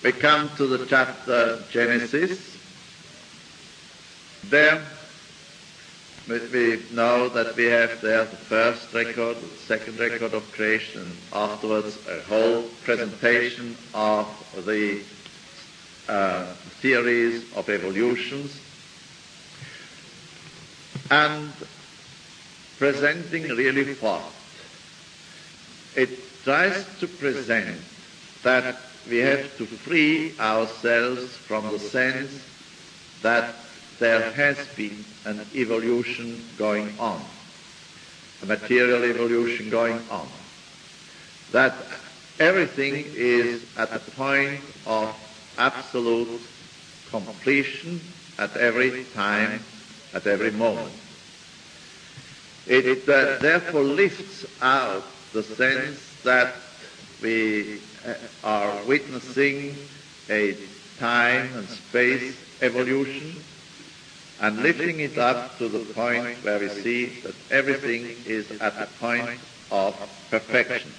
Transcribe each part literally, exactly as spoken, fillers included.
we come to the chapter Genesis. There we know that we have there the first record, the second record of creation, and afterwards a whole presentation of the uh, theories of evolutions, and presenting really what? It tries to present that we have to free ourselves from the sense that there has been an evolution going on, a material evolution going on, that everything is at the point of absolute completion at every time, at every moment. It uh, therefore lifts out the sense that we are witnessing a time and space evolution, and lifting it up to the point where we see that everything is at the point of perfection.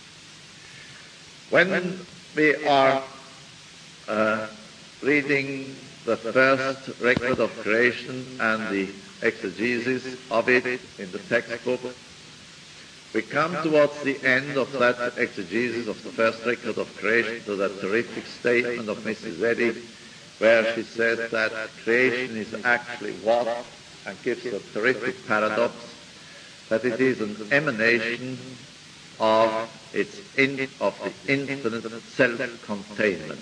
When we are uh, reading the first record of creation and the exegesis of it in the textbook, we come towards the end of that exegesis of the first record of creation to that terrific statement of Missus Eddy, where she says that creation is actually what, and gives a terrific paradox, that it is an emanation of its in, of the infinite self-containment.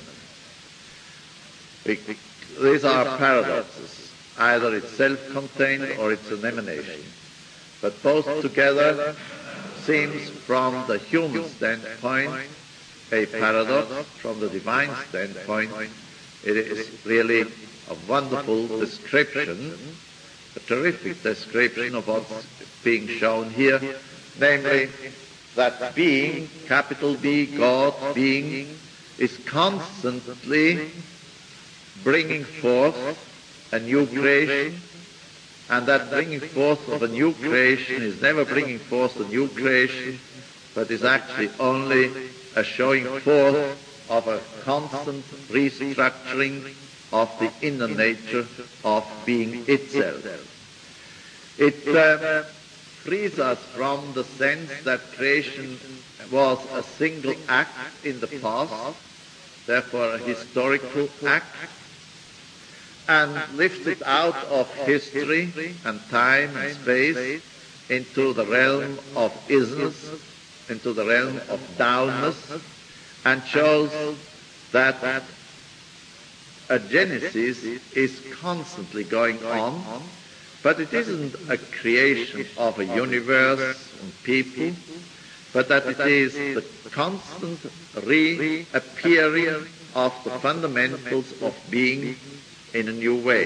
These are paradoxes. Either it's self-contained or it's an emanation. But both together seems from the human standpoint a paradox. From the divine standpoint, it is really a wonderful description, a terrific description of what's being shown here, namely that being, capital B, God, being, is constantly bringing forth a new creation, and that bringing forth of a new creation is never bringing forth a new creation, but is actually only a showing forth of a constant restructuring of the inner nature of being itself. It uh, frees us from the sense that creation was a single act in the past, therefore a historical act, and lifts it out of history and time and space into the realm of isness, into the realm of downness, and shows that a genesis is constantly going on, but it isn't a creation of a universe and people, but that it is the constant reappearing of the fundamentals of being in a new way.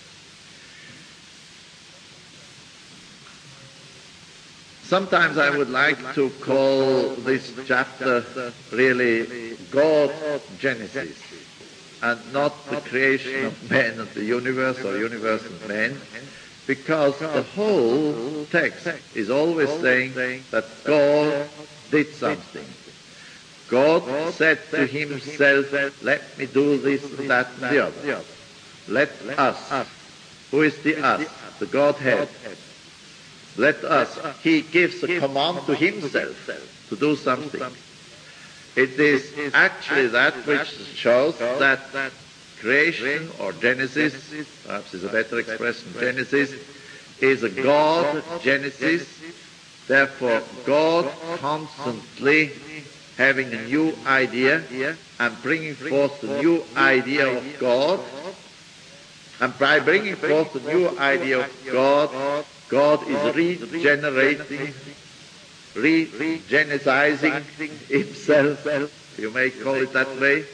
Sometimes I would like to call this chapter really God Genesis, and not the creation of man and the universe, or universe and man, because the whole text is always saying that God did something. God said to himself, let me do this and that and the other. Let us. Who is the us? The Godhead. Let us. He gives a command to himself to do something. It is actually that which shows that creation, or Genesis, perhaps is a better expression, Genesis, is a God Genesis. Therefore, God constantly having a new idea and bringing forth the new idea of God. And by bringing forth the new idea of God, God is regenerating, regenesizing himself, you may call it that way.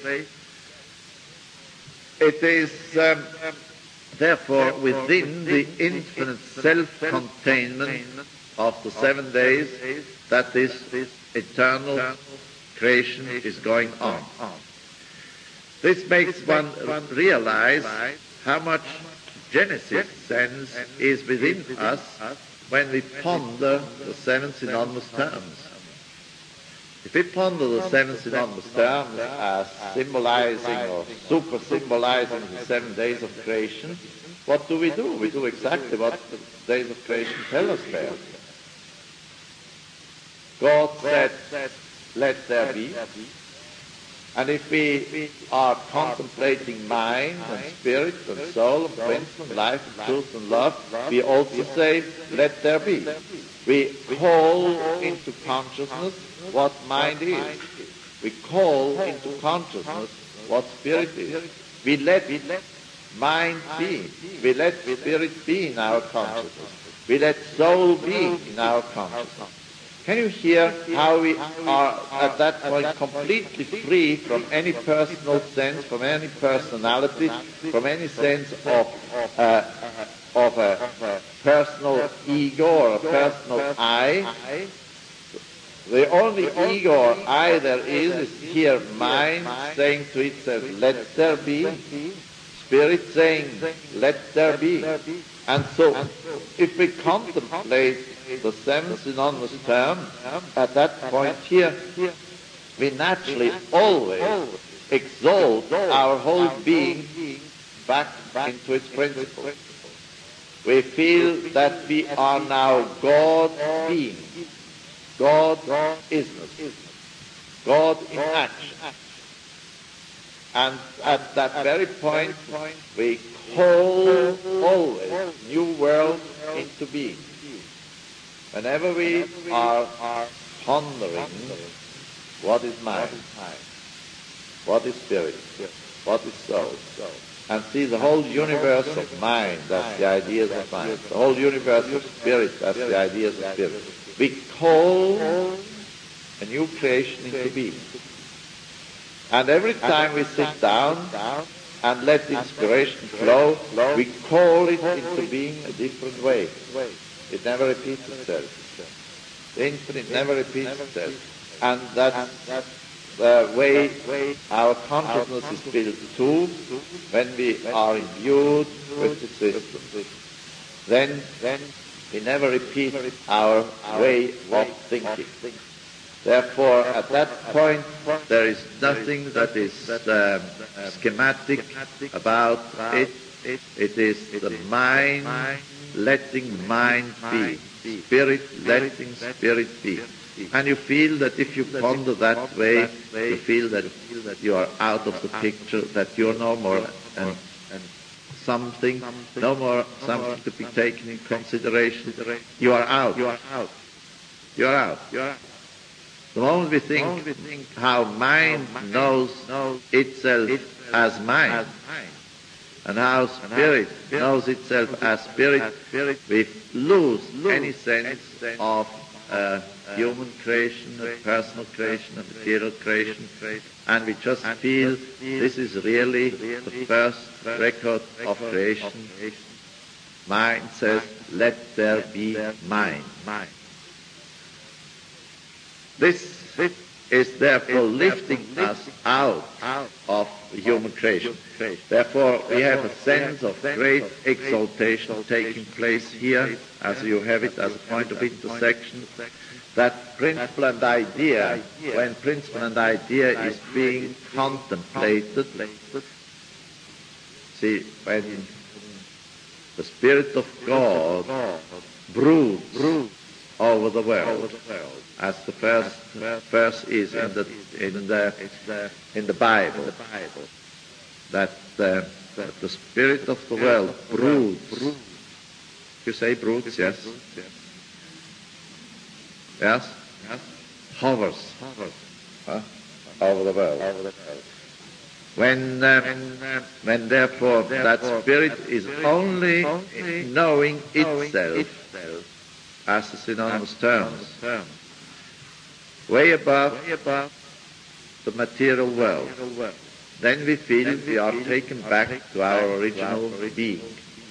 It is um, therefore within the infinite self-containment of the seven days that this eternal creation is going on. This makes one realize how much Genesis sense is within us when we ponder the seven synonymous terms. If we ponder the seven synonymous terms as symbolizing or super symbolizing the seven days of creation, what do we do? We do exactly what the days of creation tell us there. God said, let there be. And if we are contemplating mind and spirit and soul and principle, life and truth and love, we also say, let there be. We call into consciousness what mind is. We call into consciousness what spirit is. We let mind be. We let spirit be in our consciousness. We let soul be in our consciousness. Can you hear how we are at that point completely free from any personal sense, from any personality, from any sense of uh, of a personal ego or a personal I? The only ego or I there is is here mind saying to itself, let there be, spirit saying, let there be. And so, if we contemplate the seven synonymous terms, at that point here, we naturally always exalt our whole being back into its principle. We feel that we are now God being, God isness, God in action. And at that very point, we call always new world into being. Whenever we are pondering what is mind, what is spirit, what is soul, and see the whole universe of mind as the ideas of mind, the whole universe of spirit as the ideas of spirit, we call a new creation into being. And every time we sit down and let the inspiration flow, we call it into being a different way. It never repeats itself. The infinite never repeats itself. And that's the way our consciousness is built too, when we are imbued with the system. Then we never repeat our way of thinking. Therefore, at that point, there is nothing that is um, schematic about it. It is the mind letting mind be, spirit letting spirit be. And you feel that if you ponder that way, you feel that you are out of the picture, that you are no more an, an something, no more something to be taken in consideration. You are out. You are out. You are out. You are out. The moment we think how mind knows itself as mind, and how spirit knows itself as spirit, we lose any sense of uh, human creation, personal creation, material creation, and we just feel this is really the first record of creation. Mind says, let there be mind. This is therefore lifting us out of human creation. Therefore, we have a sense of great exaltation taking place here, as you have it as a point of intersection, that principle and idea, when principle and idea is being contemplated, see, when the Spirit of God broods over the world, as the first verse is in the in the in the Bible, that uh, that the spirit of the world broods. You say broods, yes, yes, hovers huh? over the world. When uh, when therefore that spirit is only knowing itself as the synonymous terms, way above the material world, then we feel we are taken back to our original being.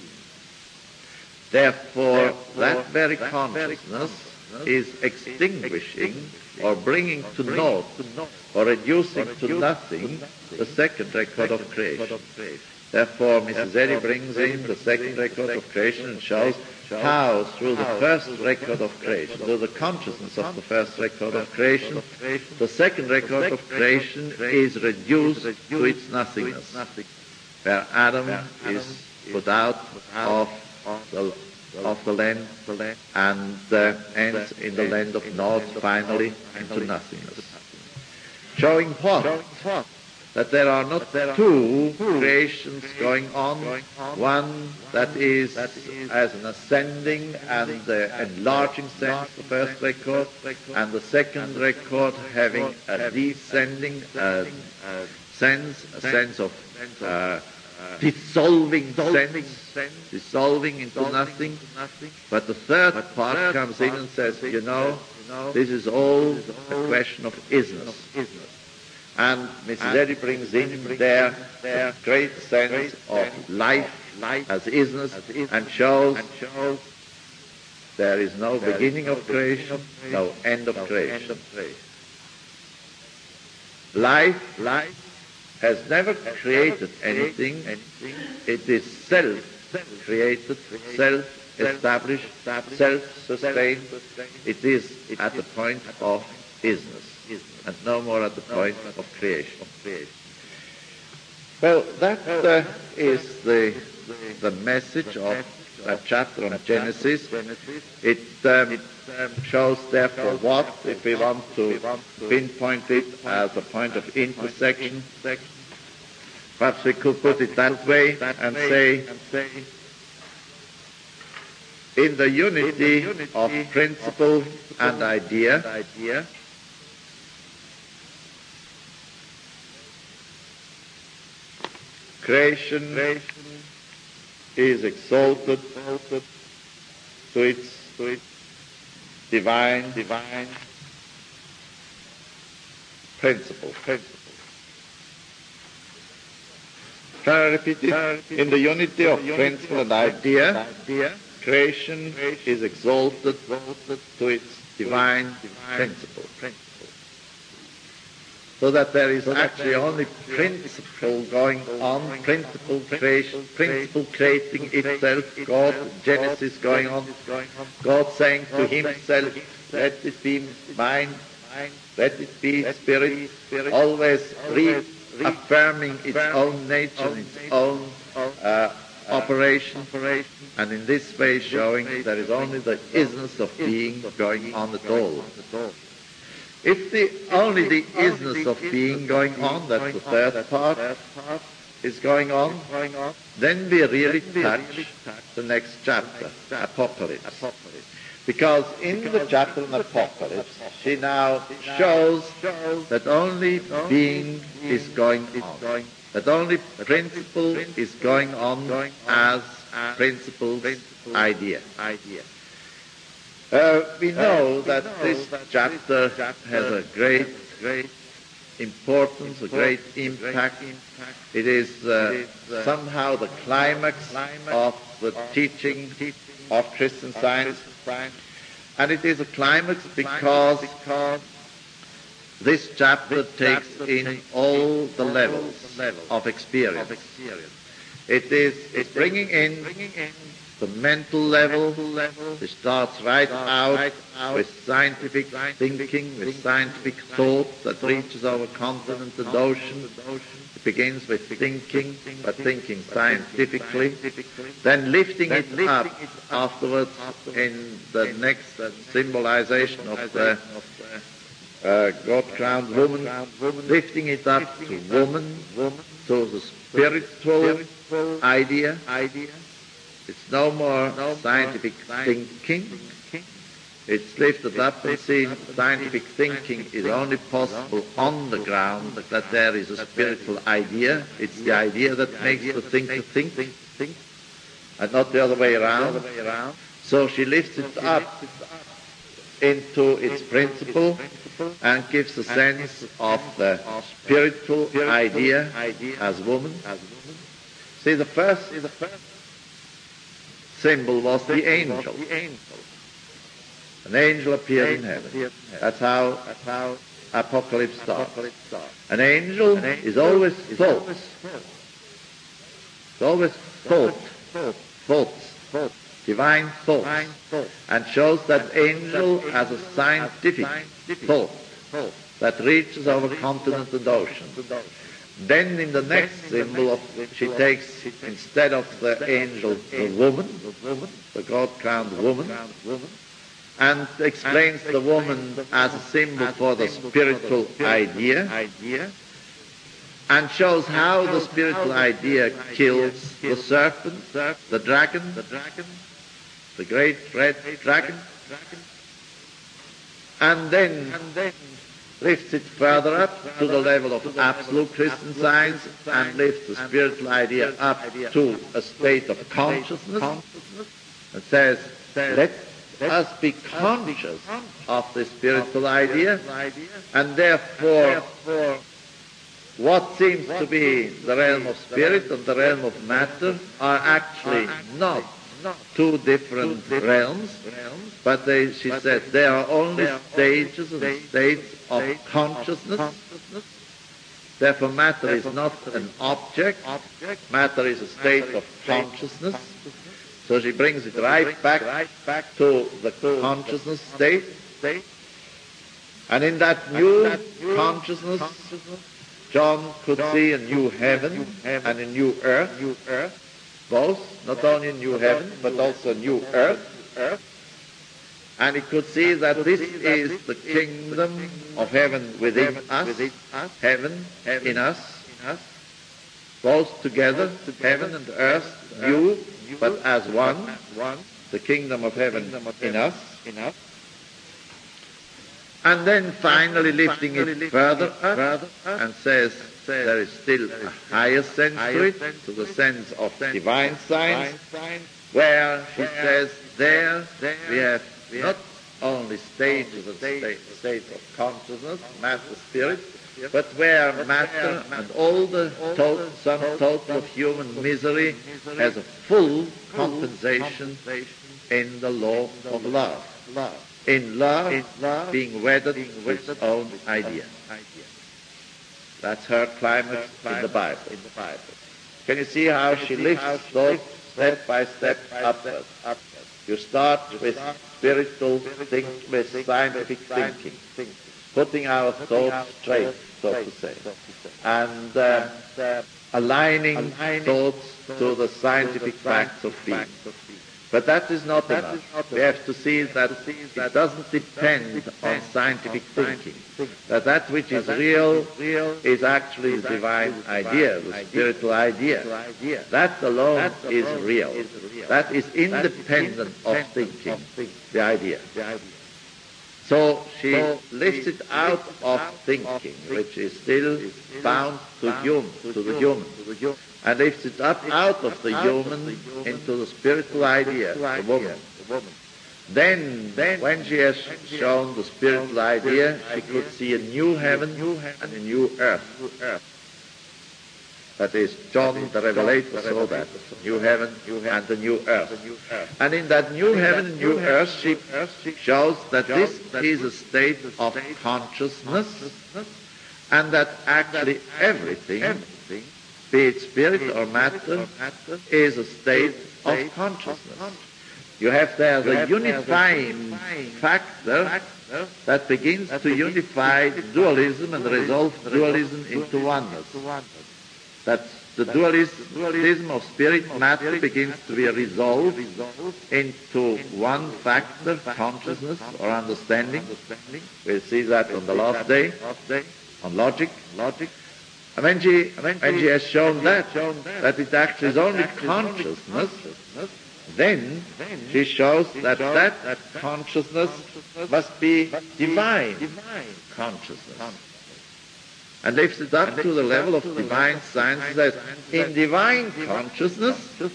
Therefore, that very consciousness is extinguishing or bringing to naught or reducing to nothing the second record of creation. Therefore, Missus Eddy brings in the second record of creation and shows how through the first record of creation, through the consciousness of the first record of creation, the second record of creation is reduced to its nothingness, where Adam is put out of the, of the land and uh, ends in the land of Nod, finally into nothingness. Showing what? That there are not two creations going on, one that is as an ascending and uh, enlarging sense, the first record, and the second record having a descending uh, sense, a sense of uh, dissolving sense, dissolving into nothing. But the third part comes in and says, you know, this is all a question of isness. And Missus Eddy brings in there a great sense of life as isness and shows there is no beginning of creation, no end of creation. Life has never created anything. It is self-created, self-established, self-sustained. It is at the point of isness, and no more at the point of creation. Well, that uh, is the, the message of that chapter on Genesis. It um, shows therefore what, if we want to pinpoint it as a point of intersection, perhaps we could put it that way and say, in the unity of principle and idea, creation is exalted to its, to its divine, divine principle. Shall I repeat it? In the unity of principle and idea, creation is exalted to its divine principle. So that there is actually only principle going on, principle creation, principle creating itself, God, Genesis going on, God saying to himself, let it be mind, let it be spirit, always reaffirming its own nature, its own uh, operation, and in this way showing there is only the isness of being going on at all. If the only the isness of being going on, that's the third part, is going on, then we really touch the next chapter, Apocalypse. Because in the chapter on Apocalypse, she now shows that only being is going on, that only principle is going on as principle's idea. Uh, we know that this chapter has a great, great importance, a great impact. It is uh, somehow the climax of the teaching of Christian Science. And it is a climax because this chapter takes in all the levels of experience. It is it's bringing in the mental level, which starts right out with scientific thinking, with scientific thought that reaches our continent and ocean. It begins with thinking, but thinking scientifically, then lifting it up afterwards in the next symbolization of the uh, God-crowned woman, lifting it up to woman, to the spiritual idea. It's no more scientific thinking. It's lifted up and seen scientific thinking is only possible on the ground that there is a spiritual idea. It's the idea that makes the thinker think, and not the other way around. So she lifts it up into its principle and gives a sense of the spiritual idea as woman. See, the first symbol was the angel. An angel appeared in heaven. That's how Apocalypse starts. An angel is always thought. It's always thought. Thoughts. divine thought, and shows that angel as a scientific thought that reaches over continent and ocean. Then in the next symbol, of, she takes, instead of the angel, the woman, the God-crowned woman, and explains the woman as a symbol for the spiritual idea, and shows how the spiritual idea kills the serpent, the dragon, the great red dragon, and then lifts it further up to the level of absolute Christian science and lifts the spiritual idea up to a state of consciousness and says, let us be conscious of the spiritual idea, and therefore what seems to be the realm of spirit and the realm of matter are actually not two different realms, but they, she said, they are only stages and states of consciousness. Therefore matter is not an object, matter is a state of consciousness. So she brings it right back to the consciousness state. And in that new consciousness, John could see a new heaven and a new earth, both, not only a new heaven, but also a new earth. And he could see that this is the kingdom of heaven within us, heaven in us, both together, heaven and earth, new, but as one, the kingdom of heaven in us. And then finally lifting it further up and says there is still a higher sense to it, to the sense of divine science, where she says there we have not only stages and states of consciousness, matter, spirit, but where matter and all the total, sum total of human misery has a full compensation in the law of love. In love, being wedded with its own idea. That's her climax in the Bible. Can you see how she lifts those step by step upwards? You start with spiritual think, with scientific thinking, putting our thoughts straight, so to say, and uh, aligning thoughts to the scientific facts of being. But that is not enough. We have to see that it doesn't depend on scientific thinking. That that which is real is actually the divine idea, the spiritual idea. That alone is real. That is independent of thinking, the idea. So she lifts it out of thinking, which is still bound to human, to the human, and lifts it up out of the human into the spiritual idea, the woman. Then, when she has shown the spiritual idea, she could see a new heaven and a new earth. That is, John the Revelator saw that, new heaven and the new earth. And in that new heaven and new earth, she shows that this is a state of consciousness, and that actually everything, be it spirit or matter, is a state of consciousness. You have there the unifying factor that begins to unify dualism and resolve dualism into oneness. That the dualism of spirit matter begins to be resolved into one factor, consciousness or understanding. We'll see that on the last day, on logic. And when she, when she has shown that, that it actually is only consciousness, then she shows that that consciousness must be divine consciousness. And lifts it up to the level of divine science, says, in divine consciousness,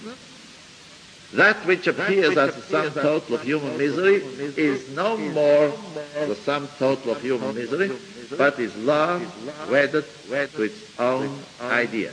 that which appears as the sum total of human misery is no more the sum total of human misery, but is love wedded to its own idea.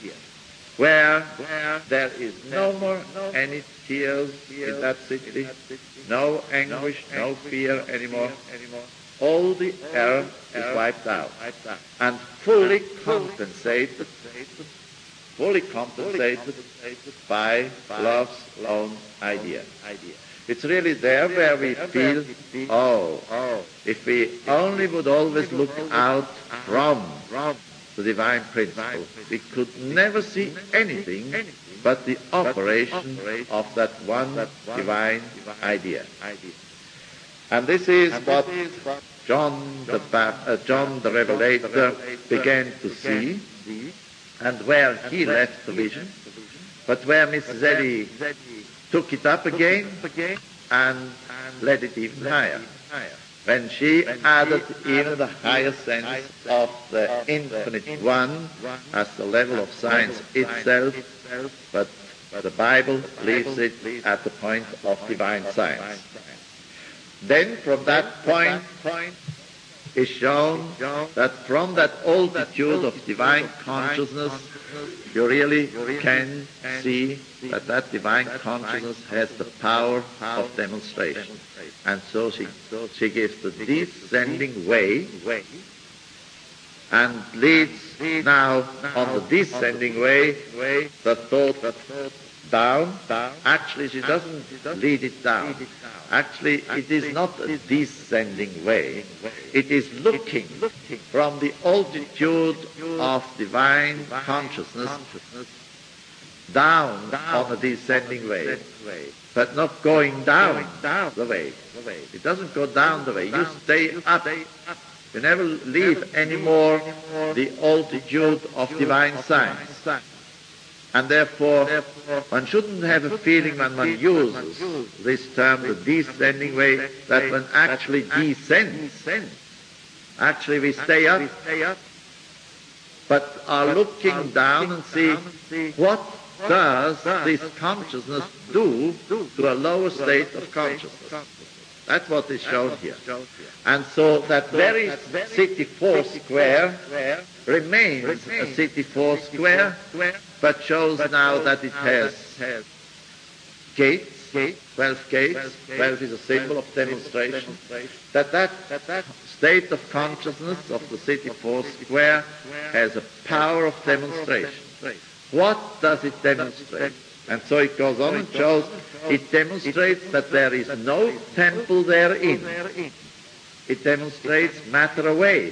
Where there is no more any tears in that city, no anguish, no fear anymore. All the error is wiped out and fully compensated fully compensated by love's own idea. It's really there where we feel, oh, if we only would always look out from the divine principle, we could never see anything but the operation of that one divine idea. And this is what John the, uh, John the Revelator began to see, and where he left the vision, but where Missus Eddy took it up again and led it even higher, when she added even the higher sense of the infinite one as the level of science itself, but the Bible leaves it at the point of divine science. Then from that point is shown that from that altitude of divine consciousness, you really can see that that divine consciousness has the power of demonstration. And so she, she gives the descending way and leads now on the descending way the thought down. Actually, she doesn't lead it down. Actually, it is not a descending way. It is looking from the altitude of divine consciousness down on a descending way, but not going down the way. It doesn't go down the way. You stay up. You never leave anymore the altitude of divine science. And therefore, one shouldn't have a feeling when one uses this term, the descending way, that one actually descends. Actually, we stay up, but are looking down and see what does this consciousness do to a lower state of consciousness. That's what is shown here. And so that very city four square remains a city four square, but shows now that it has gates, twelve gates. twelve is a symbol of demonstration. That that state of consciousness of the city four square has a power of demonstration. What does it demonstrate? And so it goes on and shows it demonstrates that there is no temple therein. It demonstrates matter away.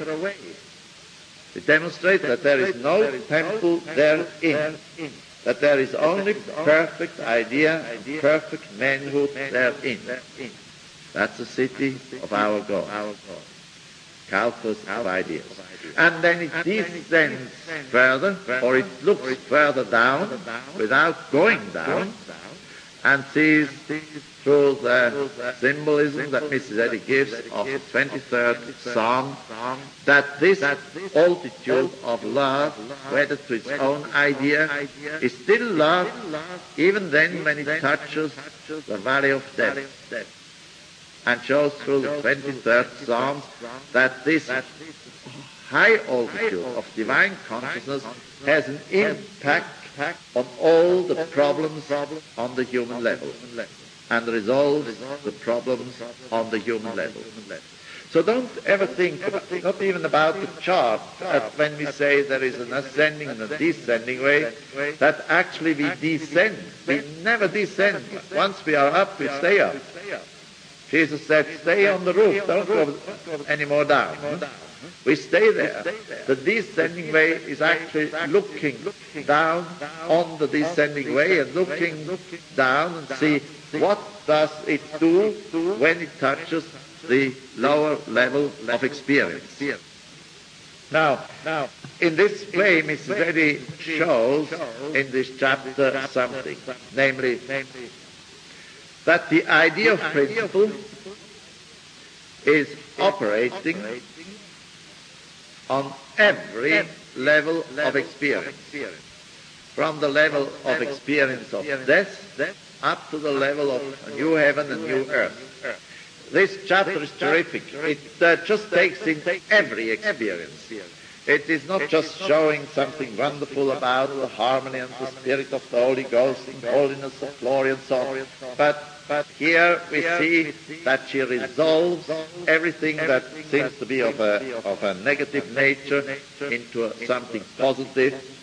It demonstrates that there is no temple therein, that there is only perfect idea and perfect manhood therein. That's the city of our God, Calcus of ideas. And then it descends further, or it looks further down without going down, and sees through the symbolism that Missus Eddy gives of the twenty-third Psalm, that this altitude of love, wedded to its own idea, is still love, even then when it touches the valley of death. And shows through the twenty-third Psalm that this high altitude of divine consciousness has an impact on all the problems on the human level and resolves the problems on the human level. So don't ever think, not even about the chart, that when we say there is an ascending and a descending way, that actually we descend. We never descend. Once we are up, we stay up. Jesus said, stay on the roof, don't go any more down. We stay there. The descending way is actually looking down on the descending way and looking down and see what does it do when it touches the lower level of experience. Now, in this way, Missus Eddy shows in this chapter something, namely that the idea of principle is operating on every level of experience, from the level of experience of death up to the level of a new heaven and new earth. This chapter is terrific. It uh, just takes in every experience. It is not just showing something wonderful about the harmony and the spirit of the Holy Ghost and holiness of glory and so on, but But here we see that she resolves everything that seems to be of a, of a negative nature into a, something positive,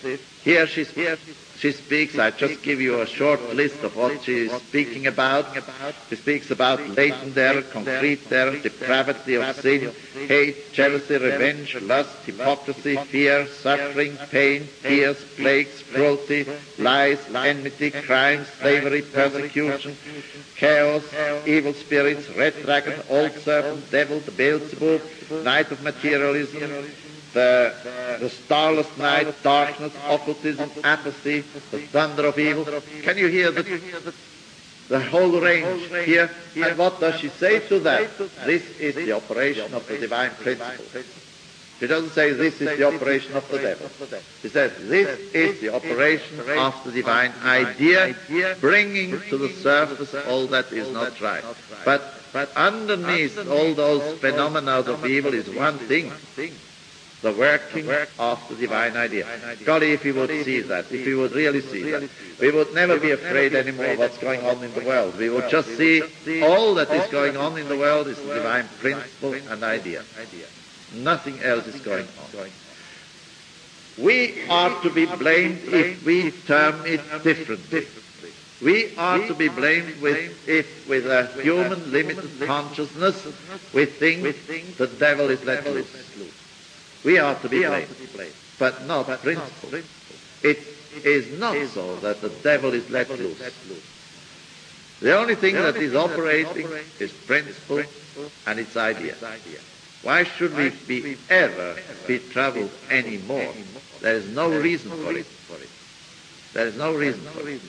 Here she, she speaks, I just give you a short list of what she is speaking about. She speaks about latent error, concrete error, depravity of sin, hate, jealousy, revenge, lust, hypocrisy, fear, suffering, pain, tears, plagues, cruelty, lies, enmity, crimes, slavery, persecution, chaos, evil spirits, red dragon, old serpent, devil, the Beelzebub, night of materialism, the, the starless night, darkness, occultism, apathy, the thunder of evil. Can you hear the, the whole range here? And what does she say to that? This is the operation of the divine principle. She doesn't say this is the operation of the devil. She says this is the operation of the divine idea, bringing to the surface all that is not right. But, but underneath all those phenomena of evil is one thing, the working of the divine idea. Golly, if we would see that, if we would really see that, we would never be afraid anymore of what's going on in the world. We would just see all that is going on in the world is the divine principle and idea. Nothing else is going on. We are to be blamed if we term it differently. We are to be blamed with if, with a human limited consciousness, we think the devil is let loose. We are to be blamed, but not principle. It is not so that the devil is let loose. The only thing that is operating is principle and its idea. Why should we be ever be troubled anymore? There is no reason for it. There is no reason for it.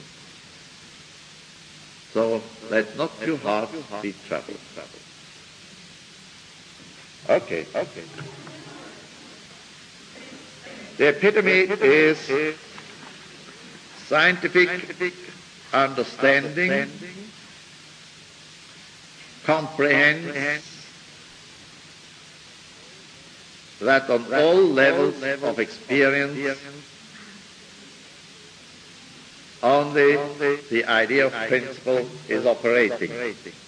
So let not your heart be troubled. Okay, okay. The epitome is scientific understanding, comprehends that on all levels of experience only the idea of principle is operating.